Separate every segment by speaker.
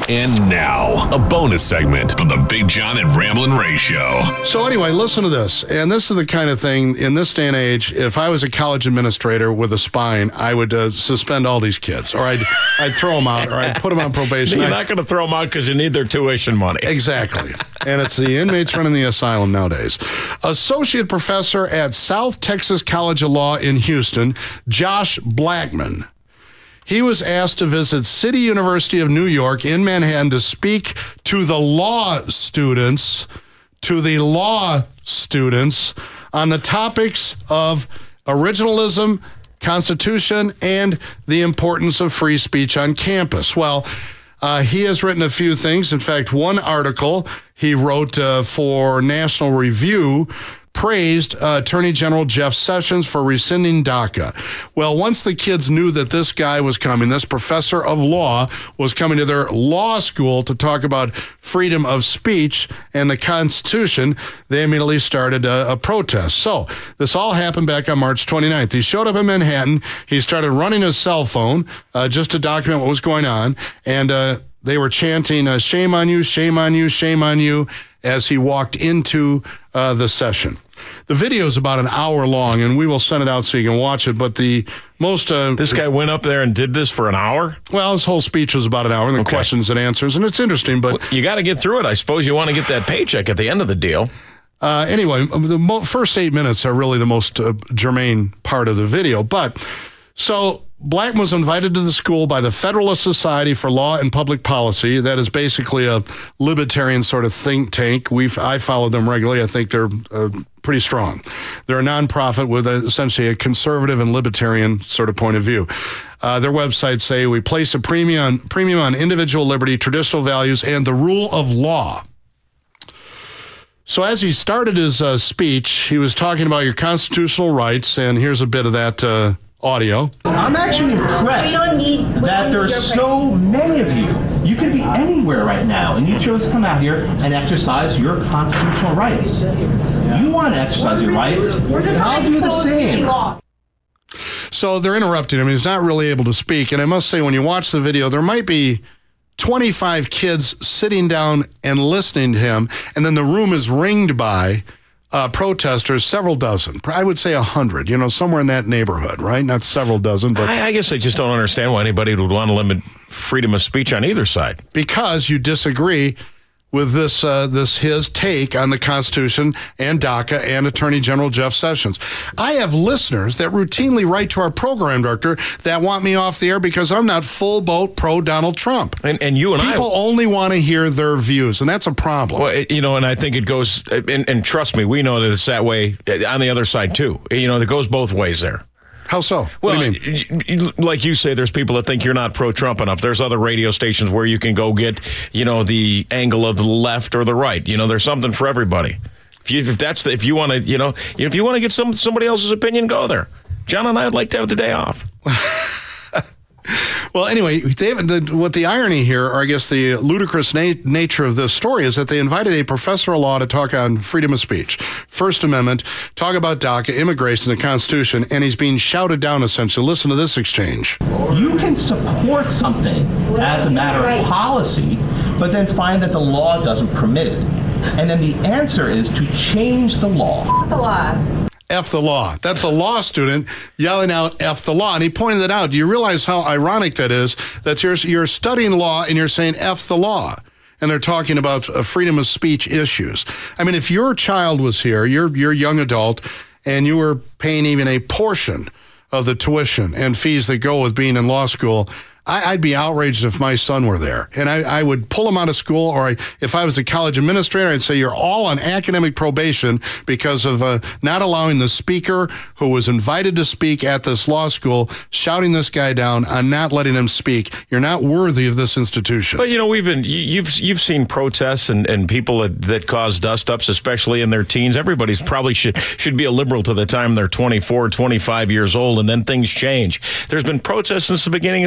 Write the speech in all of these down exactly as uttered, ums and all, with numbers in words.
Speaker 1: And now, a bonus segment of the Big John and Ramblin' Ray Show.
Speaker 2: So anyway, listen to this. And this is the kind of thing, in this day and age, if I was a college administrator with a spine, I would uh, suspend all these kids. Or I'd, I'd throw them out, or I'd put them on probation.
Speaker 3: You're
Speaker 2: I'd,
Speaker 3: not going to throw them out because you need their tuition money.
Speaker 2: Exactly. And it's the inmates running the asylum nowadays. Associate professor at South Texas College of Law in Houston, Josh Blackman. He was asked to visit City University of New York in Manhattan to speak to the law students, to the law students on the topics of originalism, Constitution, and the importance of free speech on campus. Well, uh, he has written a few things. In fact, one article he wrote uh, for National Review praised uh, Attorney General Jeff Sessions for rescinding DACA. Well, once the kids knew that this guy was coming, this professor of law was coming to their law school to talk about freedom of speech and the Constitution, they immediately started a, a protest. So this all happened back on March twenty-ninth. He showed up in Manhattan. He started running his cell phone uh, just to document what was going on. And uh, they were chanting, uh, shame on you, shame on you, shame on you, as he walked into uh, the session. The video is about an hour long, and we will send it out so you can watch it. But the most... Uh,
Speaker 3: this guy went up there and did this for an hour?
Speaker 2: Well, his whole speech was about an hour, and the okay. questions and answers, and it's interesting, but...
Speaker 3: Well, you got to get through it. I suppose you want to get that paycheck at the end of the deal.
Speaker 2: Uh, anyway, the mo- first eight minutes are really the most uh, germane part of the video. But, so... Blackman was invited to the school by the Federalist Society for Law and Public Policy. That is basically a libertarian sort of think tank. We I follow them regularly. I think they're uh, pretty strong. They're a nonprofit with a, essentially a conservative and libertarian sort of point of view. Uh, their websites say, we place a premium on, premium on individual liberty, traditional values, and the rule of law. So as he started his uh, speech, he was talking about your constitutional rights, and here's a bit of that uh, audio.
Speaker 4: I'm actually impressed that there's so many of you. You could be anywhere right now, and you chose to come out here and exercise your constitutional rights. You want to exercise your rights, and I'll do the same.
Speaker 2: So they're interrupting him. He's not really able to speak. And I must say, when you watch the video, there might be twenty-five kids sitting down and listening to him, and then the room is ringed by Uh, protesters, several dozen. I would say a hundred, you know, somewhere in that neighborhood, right? Not several dozen, but...
Speaker 3: I, I guess I just don't understand why anybody would want to limit freedom of speech on either side.
Speaker 2: Because you disagree with this, uh, this his take on the Constitution and DACA and Attorney General Jeff Sessions. I have listeners that routinely write to our program director that want me off the air because I'm not full boat pro Donald Trump.
Speaker 3: And, and you and
Speaker 2: People
Speaker 3: I...
Speaker 2: People only want to hear their views, and that's a problem.
Speaker 3: Well, it, you know, and I think it goes, and, and trust me, we know that it's that way on the other side, too. You know, it goes both ways there.
Speaker 2: How so?
Speaker 3: Well,
Speaker 2: what do you
Speaker 3: mean? Like you say, there's people that think you're not pro-Trump enough. There's other radio stations where you can go get, you know, the angle of the left or the right. You know, there's something for everybody. If you, if that's the, if you want to, you know, if you want to get some somebody else's opinion, go there. John and I would like to have the day off.
Speaker 2: Well, anyway, they, the, what the irony here, or I guess the ludicrous na- nature of this story, is that they invited a professor of law to talk on freedom of speech, First Amendment, talk about DACA, immigration, the Constitution, and he's being shouted down, essentially. Listen to this exchange.
Speaker 4: You can support something as a matter of policy, but then find that the law doesn't permit it. And then the answer is to change the law.
Speaker 5: The law.
Speaker 2: F the law. That's a law student yelling out F the law. And he pointed it out. Do you realize how ironic that is? That you're, you're studying law and you're saying F the law. And they're talking about uh, freedom of speech issues. I mean, if your child was here, you're, you're a young adult, and you were paying even a portion of the tuition and fees that go with being in law school, I, I'd be outraged if my son were there. And I, I would pull him out of school, or I, if I was a college administrator, I'd say you're all on academic probation because of uh, not allowing the speaker who was invited to speak at this law school, shouting this guy down on not letting him speak. You're not worthy of this institution.
Speaker 3: But, you know, we've been, you've you've seen protests and, and people that, that cause dust-ups, especially in their teens. Everybody's probably should, should be a liberal to the time they're twenty-four, twenty-five years old, and then things change. There's been protests since the beginning of time.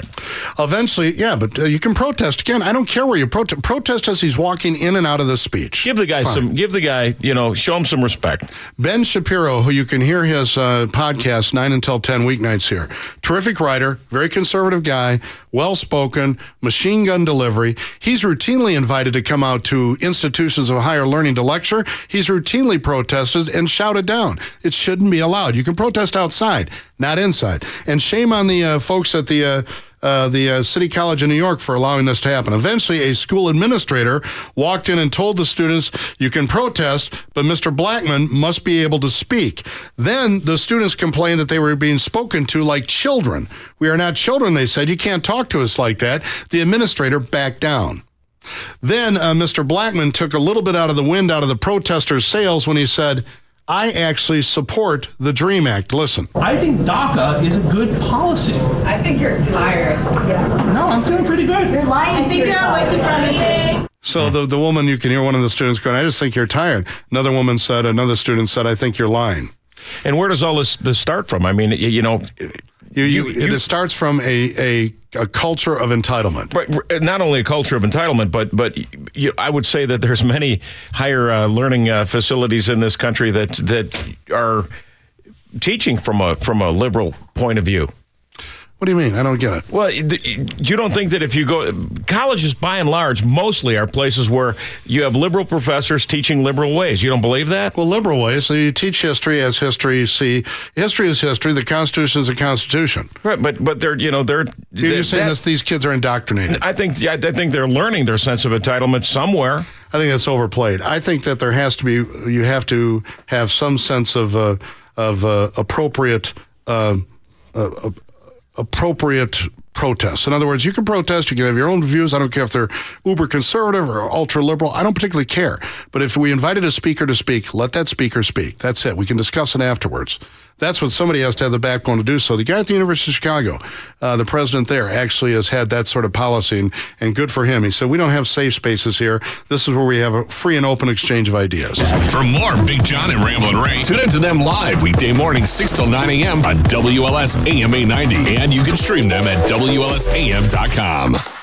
Speaker 2: Eventually, yeah, but uh, you can protest. Again, I don't care where you protest. Protest as he's walking in and out of the speech.
Speaker 3: Give the guy
Speaker 2: Fine.
Speaker 3: some, give the guy, you know, show him some respect.
Speaker 2: Ben Shapiro, who you can hear his uh, podcast nine until ten weeknights here. Terrific writer, very conservative guy, well-spoken, machine gun delivery. He's routinely invited to come out to institutions of higher learning to lecture. He's routinely protested and shouted down. It shouldn't be allowed. You can protest outside, not inside. And shame on the uh, folks at the uh, uh, the uh, City College of New York for allowing this to happen. Eventually, a school administrator walked in and told the students, you can protest, but Mister Blackman must be able to speak. Then the students complained that they were being spoken to like children. We are not children, they said. You can't talk to us like that. The administrator backed down. Then uh, Mister Blackman took a little bit out of the wind out of the protesters' sails when he said, I actually support the DREAM Act. Listen.
Speaker 4: I think DACA is a good policy.
Speaker 5: I think you're tired. Yeah.
Speaker 4: No, I'm feeling pretty good.
Speaker 5: You're lying to yourself.
Speaker 2: So the, the woman, you can hear one of the students going, I just think you're tired. Another woman said, another student said, I think you're lying.
Speaker 3: And where does all this, this start from? I mean, you, you know...
Speaker 2: You, you,
Speaker 3: you,
Speaker 2: it starts from a, a, a culture of entitlement.
Speaker 3: Right, not only a culture of entitlement, but but you, I would say that there's many higher uh, learning uh, facilities in this country that that are teaching from a from a liberal point of view.
Speaker 2: What do you mean? I don't get it.
Speaker 3: Well, you don't think that if you go, colleges by and large mostly are places where you have liberal professors teaching liberal ways. You don't believe that?
Speaker 2: Well, liberal ways. So you teach history as history. See, history is history. The Constitution is a Constitution.
Speaker 3: Right, but but they're you know they're.
Speaker 2: You're
Speaker 3: they're,
Speaker 2: saying
Speaker 3: that,
Speaker 2: this, these kids are indoctrinated.
Speaker 3: I think I think they're learning their sense of entitlement somewhere.
Speaker 2: I think that's overplayed. I think that there has to be. You have to have some sense of uh, of uh, appropriate. Uh, uh, appropriate protests. In other words, you can protest, you can have your own views. I don't care if they're uber conservative or ultra liberal. I don't particularly care. But if we invited a speaker to speak, let that speaker speak. That's it. We can discuss it afterwards. That's what somebody has to have the backbone to do so. The guy at the University of Chicago, uh, the president there, actually has had that sort of policy, and, and good for him. He said, we don't have safe spaces here. This is where we have a free and open exchange of ideas.
Speaker 1: For more Big John and Ramblin' Ray, tune into them live weekday mornings six till nine a.m. on W L S A M eight ninety. And you can stream them at W L S A M dot com.